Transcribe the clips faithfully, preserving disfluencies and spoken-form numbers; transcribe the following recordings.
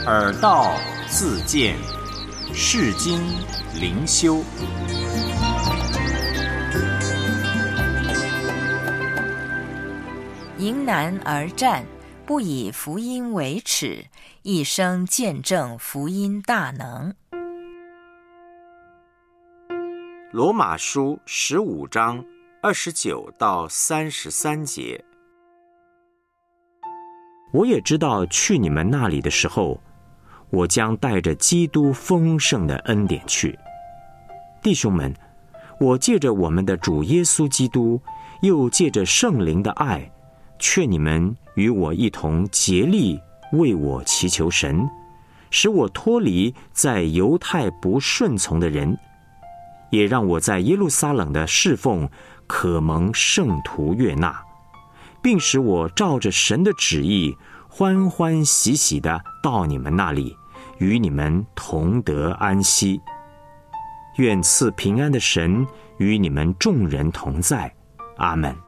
耳道自见，世经灵修。 迎难而战，不以福音为耻，一生见证福音大能。 罗马书十五章二十九到三十三节。我也知道去你们那里的时候，我将带着基督丰盛的恩典去。弟兄们，我借着我们的主耶稣基督，又借着圣灵的爱，劝你们与我一同竭力为我祈求神，使我脱离在犹太不顺从的人，也让我在耶路撒冷的侍奉可蒙圣徒悦纳，并使我照着神的旨意欢欢喜喜地到你们那里，与你们同得安息。愿赐平安的神与你们众人同在。阿们。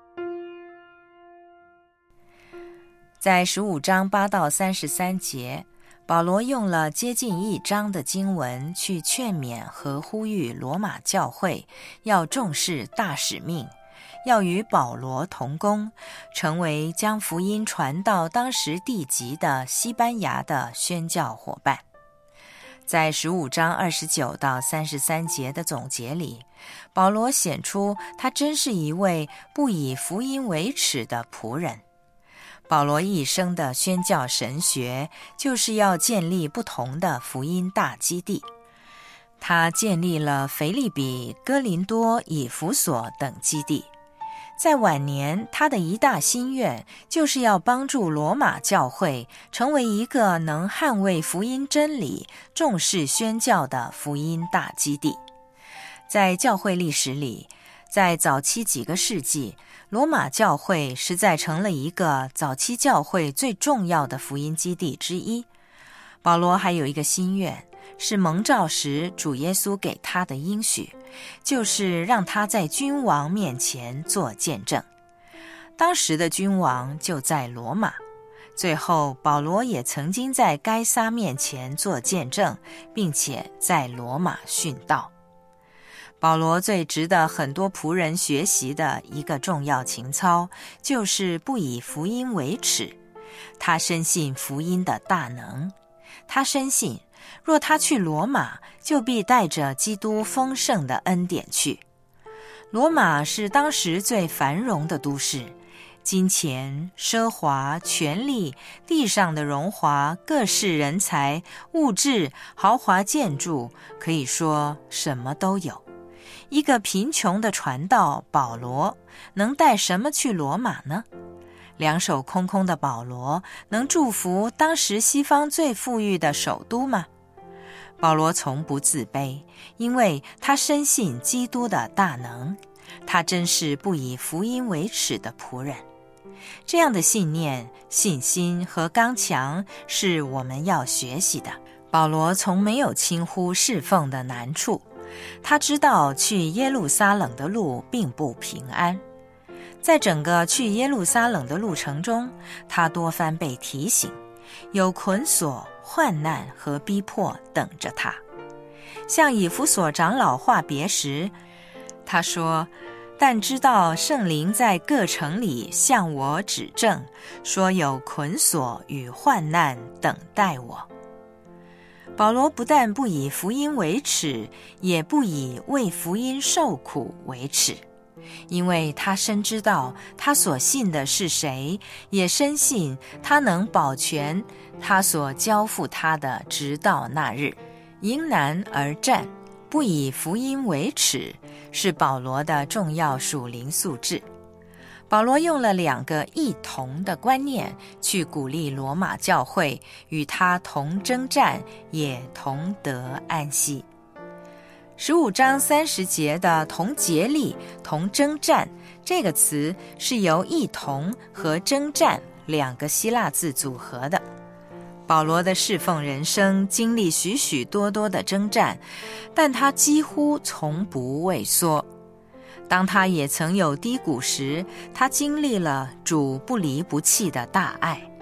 在十五章八到三十三节，保罗用了接近一章的经文去劝勉和呼吁罗马教会要重视大使命，要与保罗同工，成为将福音传到当时地极的西班牙的宣教伙伴。在十五章二十九到三十三节的总结里，保罗显出他真是一位不以福音为耻的仆人。保罗一生的宣教神学，就是要建立不同的福音大基地。他建立了腓立比、哥林多、以弗所等基地。在晚年，他的一大心愿就是要帮助罗马教会成为一个能捍卫福音真理、重视宣教的福音大基地。在教会历史里，在早期几个世纪，罗马教会实在成了一个早期教会最重要的福音基地之一。保罗还有一个心愿，是蒙召时主耶稣给他的应许，就是让他在君王面前做见证。当时的君王就在罗马，最后保罗也曾经在该撒面前做见证，并且在罗马殉道。保罗最值得很多仆人学习的一个重要情操，就是不以福音为耻。他深信福音的大能，他深信若他去罗马，就必带着基督丰盛的恩典去。罗马是当时最繁荣的都市，金钱、奢华、权力、地上的荣华、各式人才、物质、豪华建筑，可以说什么都有。一个贫穷的传道保罗，能带什么去罗马呢？两手空空的保罗，能祝福当时西方最富裕的首都吗？保罗从不自卑，因为他深信基督的大能，他真是不以福音为耻的仆人。这样的信念、信心和刚强是我们要学习的。保罗从没有轻忽侍奉的难处，他知道去耶路撒冷的路并不平安。在整个去耶路撒冷的路程中，他多番被提醒，有捆锁、患难和逼迫等着他。向以弗所长老话别时，他说：但知道圣灵在各城里向我指证，说有捆锁与患难等待我。保罗不但不以福音为耻，也不以为福音受苦为耻，因为他深知道他所信的是谁，也深信他能保全他所交付他的直到那日。迎难而战，不以福音为耻，是保罗的重要属灵素质。保罗用了两个一同的观念去鼓励罗马教会与他同征战，也同得安息。十五章三十节的同竭力、同征战这个词是由一同和征战两个希腊字组合的。保罗的侍奉人生经历许许多多的征战，但他几乎从不畏缩。当他也曾有低谷时，他经历了主不离不弃的大爱。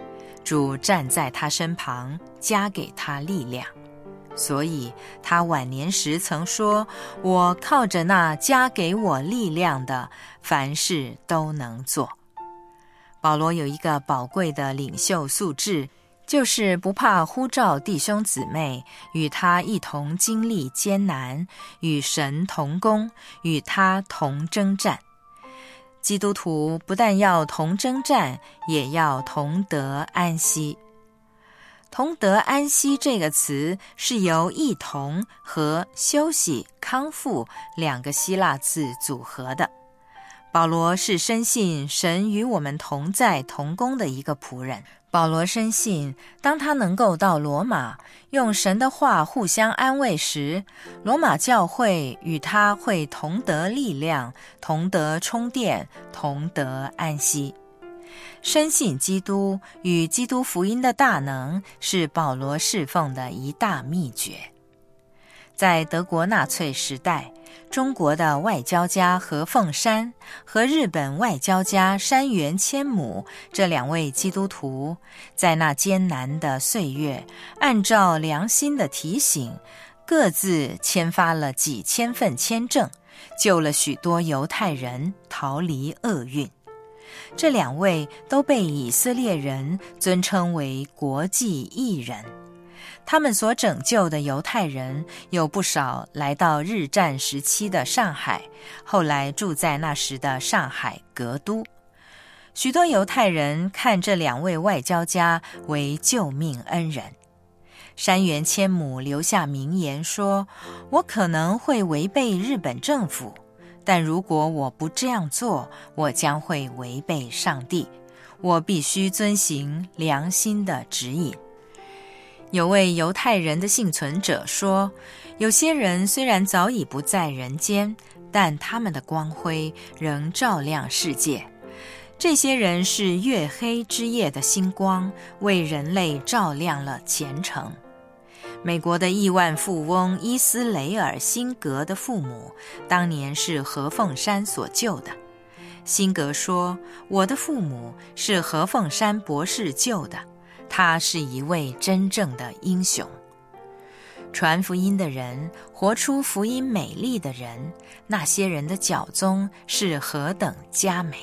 主站在他身旁，加给他力量。所以他晚年时曾说，我靠着那加给我力量的，凡事都能做。保罗有一个宝贵的领袖素质，就是不怕呼召弟兄姊妹与他一同经历艰难，与神同工，与他同征战。基督徒不但要同征战，也要同得安息。同得安息这个词是由一同和休息、康复两个希腊字组合的。保罗是深信神与我们同在同工的一个仆人。保罗深信，当他能够到罗马，用神的话互相安慰时，罗马教会与他会同得力量，同得充电，同得安息。深信基督与基督福音的大能，是保罗侍奉的一大秘诀。在德国纳粹时代，中国的外交家何凤山和日本外交家山原千亩这两位基督徒，在那艰难的岁月，按照良心的提醒，各自签发了几千份签证，救了许多犹太人逃离厄运。这两位都被以色列人尊称为国际义人。他们所拯救的犹太人有不少来到日战时期的上海，后来住在那时的上海格都。许多犹太人看这两位外交家为救命恩人。山原千亩留下名言说，我可能会违背日本政府，但如果我不这样做，我将会违背上帝。我必须遵行良心的指引。有位犹太人的幸存者说，有些人虽然早已不在人间，但他们的光辉仍照亮世界。这些人是月黑之夜的星光，为人类照亮了前程。美国的亿万富翁伊斯雷尔·辛格的父母，当年是何凤山所救的。辛格说，我的父母是何凤山博士救的，他是一位真正的英雄。传福音的人，活出福音美丽的人，那些人的脚踪是何等佳美。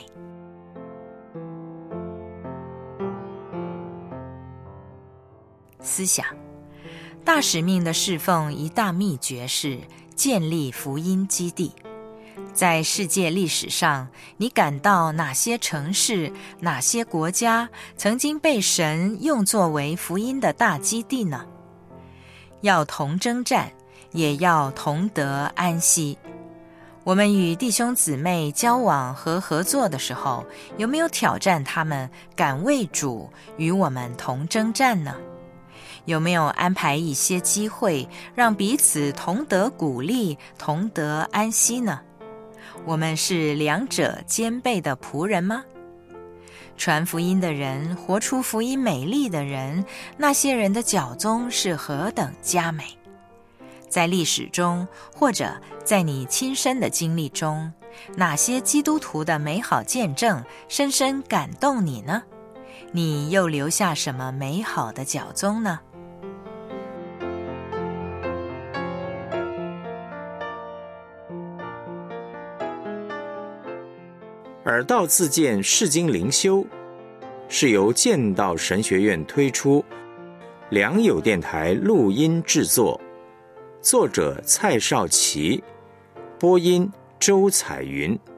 思想大使命的侍奉，一大秘诀是建立福音基地。在世界历史上，你感到哪些城市、哪些国家曾经被神用作为福音的大基地呢？要同征战，也要同得安息。我们与弟兄姊妹交往和合作的时候，有没有挑战他们敢为主与我们同征战呢？有没有安排一些机会，让彼此同得鼓励，同得安息呢？我们是两者兼备的仆人吗？传福音的人，活出福音美丽的人，那些人的脚踪是何等佳美。在历史中，或者在你亲身的经历中，哪些基督徒的美好见证深深感动你呢？你又留下什么美好的脚踪呢？ 耳道自荐释经灵修是由剑道神学院推出，良友电台录音制作，作者蔡少祺，播音周彩云。